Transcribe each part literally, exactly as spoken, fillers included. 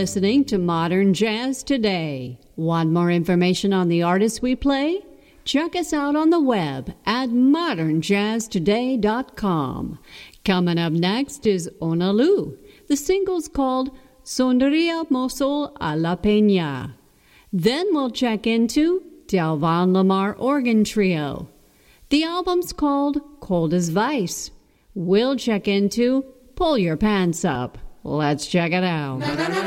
listening to Modern Jazz Today. Want more information on the artists we play? Check us out on the web at modern jazz today dot com. Coming up next is Ona Lu. The single's called Sonríamos a la Peña. Then we'll check into Delvan Lamar Organ Trio. The album's called Cold as Vice. We'll check into Pull Your Pants Up. Let's check it out.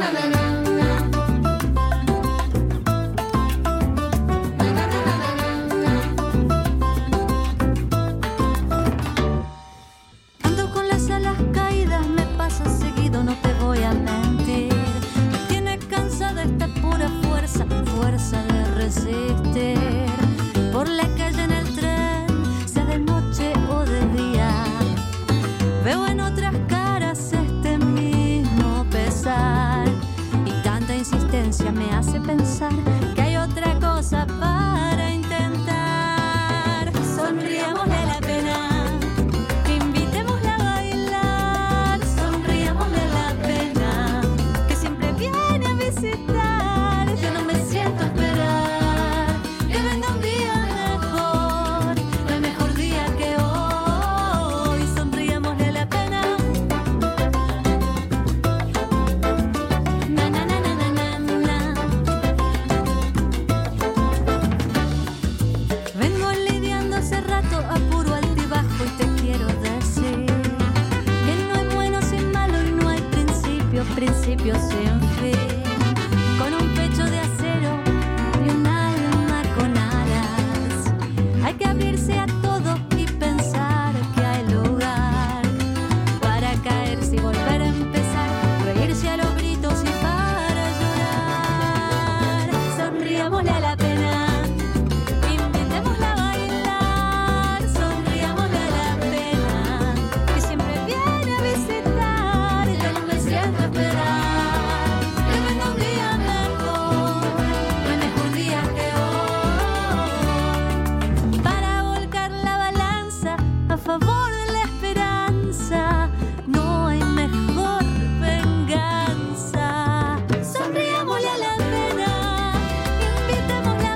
Ando con las alas caídas, me pasa seguido, no te voy a mentir. Me tiene cansada esta pura fuerza, fuerza de resistir. Por la calle en el tren, sea de noche o de día, veo en otras caras este mismo pesar. Y tanta insistencia me hace pensar que hay otra cosa para intentar. Sonriámosle a la pena, invitémosla a bailar. Sonriámosle a la pena, que siempre viene a visitar. Yo no me siento a esperar que venga un día mejor, no hay mejor día que hoy. Sonriámosle a la pena. Na, na, na, na, na, na, na. Vengo lidiando hace rato a puro altibajo y te quiero decir que no hay bueno sin malo y no hay principio, principio sin fin. Con un pecho de acero y un alma con alas, hay que abrirse a todo y pensar que hay lugar para caerse y volver a empezar, reírse a los gritos y para llorar. Sonriámosle a la pena, invitémosla a bailar. Sonriámosle a la pena, que siempre viene a visitar. Yo no me siento a esperar que venga un día mejor, no hay mejor día que hoy. Para volcar la balanza a favor de la esperanza, no hay mejor venganza. Sonriámosle a la pena, invitémosla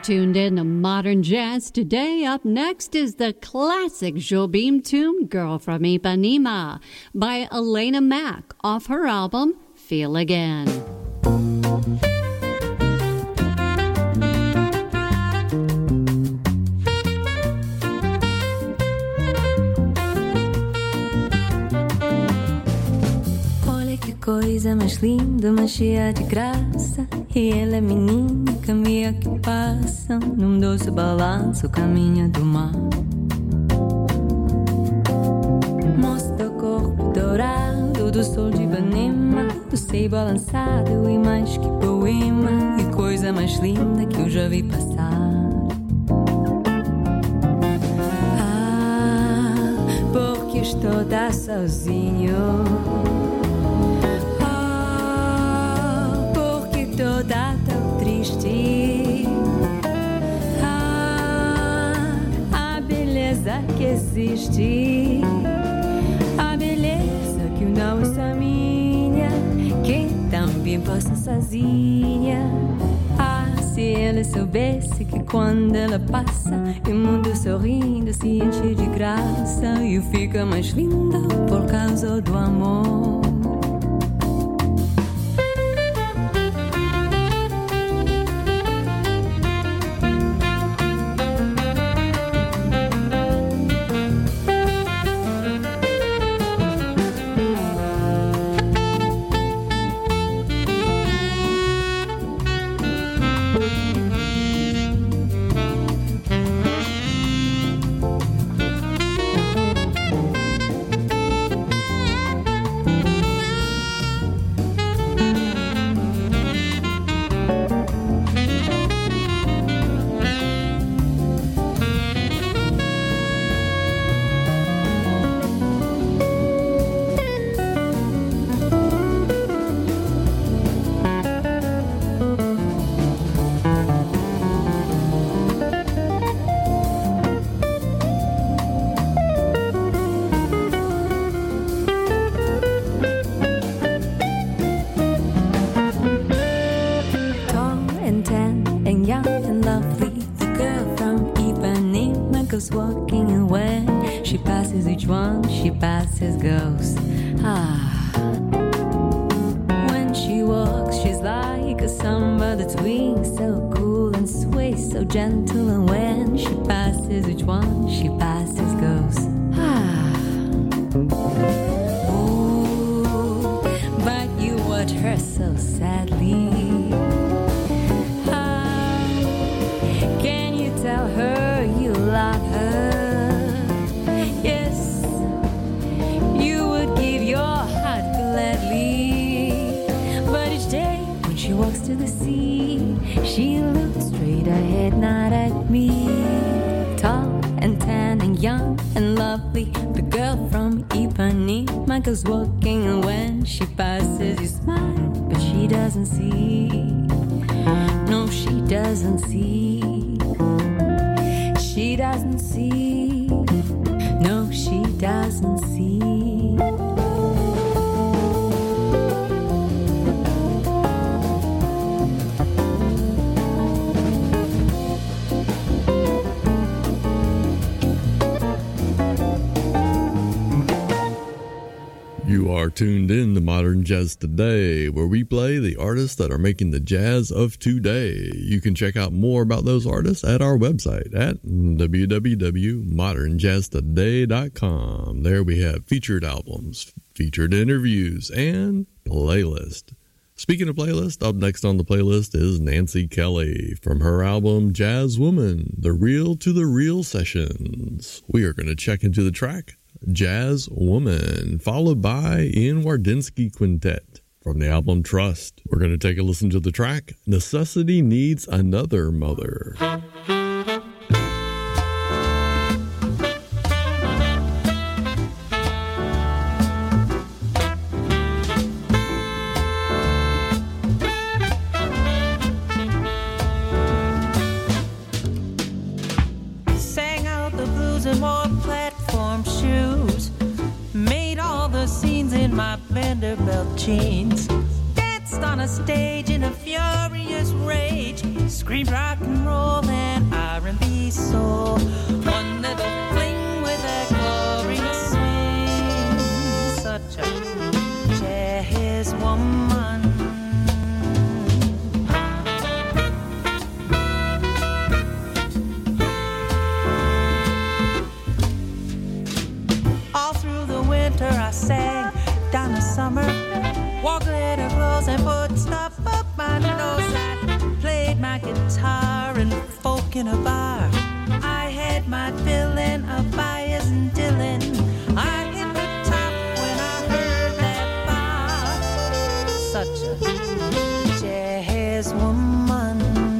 tuned in to Modern Jazz Today. Up next is the classic Jobim tune, Girl from Ipanema, by Elena Mack, off her album, Feel Again. Coisa mais linda, mas cheia de graça. E ela é menina, caminha que passa num doce balanço, caminha do mar. Mostra o corpo dourado do sol de Ipanema, o seio balançado e mais que poema. E coisa mais linda que eu já vi passar. Ah, porque estou da sozinho. Toda tão triste. Ah, a beleza que existe, a beleza que não é só minha, que também passa sozinha. Ah, se ela soubesse que quando ela passa, o mundo sorrindo se enche de graça e fica mais linda por causa do amor. Walking and when she passes each one, she passes ghosts. Ah, when she walks, she's like a samba that's wings, so cool and sways, so gentle. And when she passes each one, she passes ghosts. Ah, ooh, but you watch her so sadly. Ah, can you tell her you love her? Yes, you would give your heart gladly. But each day when she walks to the sea, she looks straight ahead, not at me. Tall and tan and young and lovely, the girl from Ipanema goes walking, and when she passes you smile, but she doesn't see. No, she doesn't see. She doesn't see. No, she doesn't see. You are tuned in to Modern Jazz Today, where we play the artists that are making the jazz of today. You can check out more about those artists at our website at w w w dot modern jazz today dot com. There we have featured albums, featured interviews, and playlist. Speaking of playlist, up next on the playlist is Nancy Kelly from her album Jazz Woman, The Real to the Real Sessions. We are going to check into the track Jazz Woman, followed by Ian Wardinsky Quintet from the album Trust. We're going to take a listen to the track Necessity Needs Another Mother. Sang out the blues and wore platform shoes, made all the scenes in my Vanderbilt jeans, danced on a a stage in a furious rage, screamed rock and roll and R and B soul. One little fling with a glorious swing, such a jazz woman. All through the winter I sang, down the summer, wore glitter clothes and put stuff up my nose. I played my guitar and folk in a bar. I had my fill-in of Byers and Dylan. I hit the top when I heard that bar. Such a jazz woman.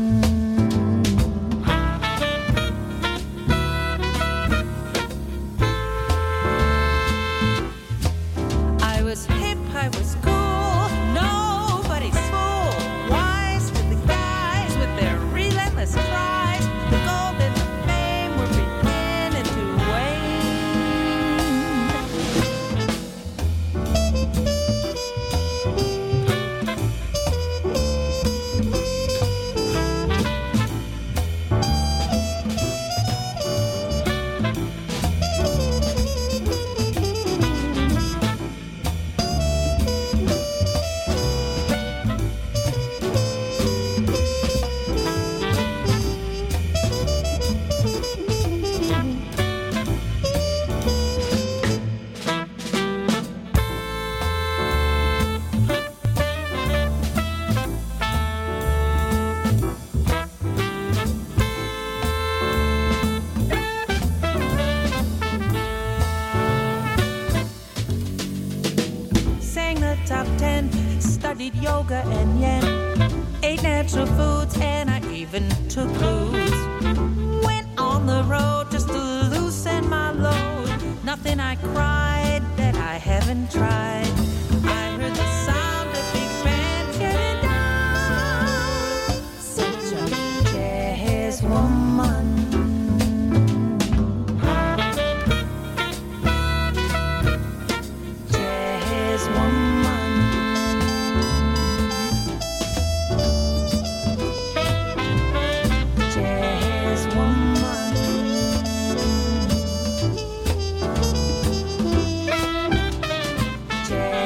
I was hip, I was cool, nobody's fool. Wise to the guys with their relentless tries. The gold and the fame were beginning to top ten, studied yoga and yen, ate natural foods and I even took booze. Went on the road just to loosen my load. Nothing I cried that I haven't tried. I heard the sound of big band getting down. Such a jazz woman. Jazz woman. Jazz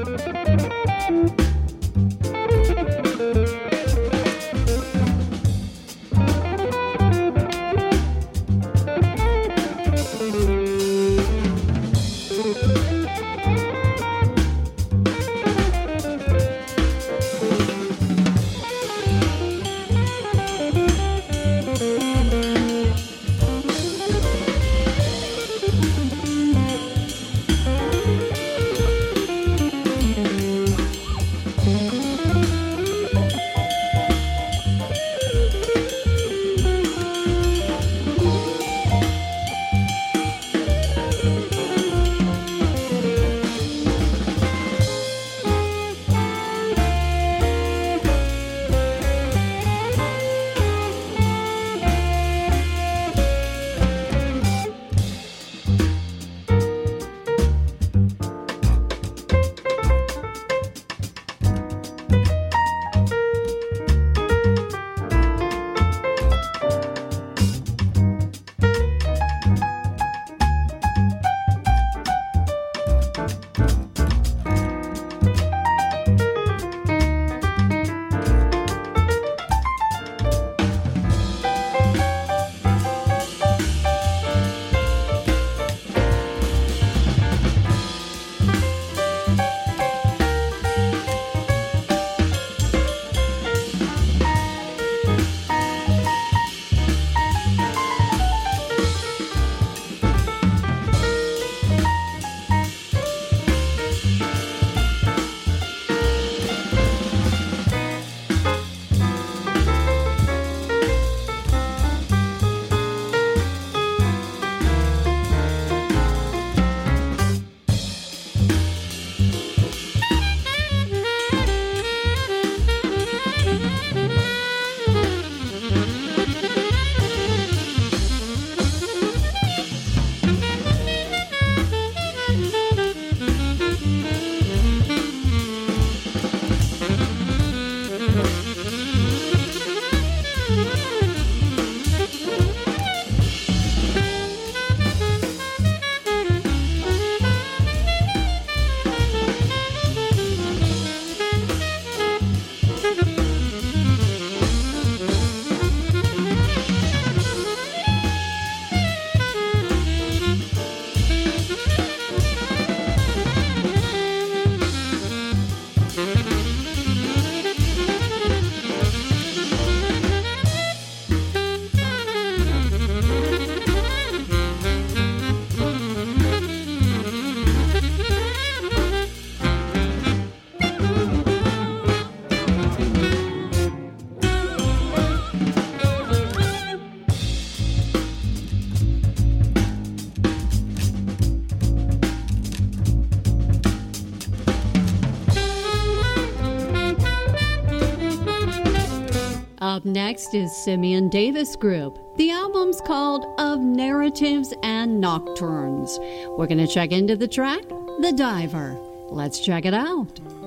Up next is Simeon Davis Group. The album's called Of Narratives and Nocturnes. We're going to check into the track, The Diver. Let's check it out.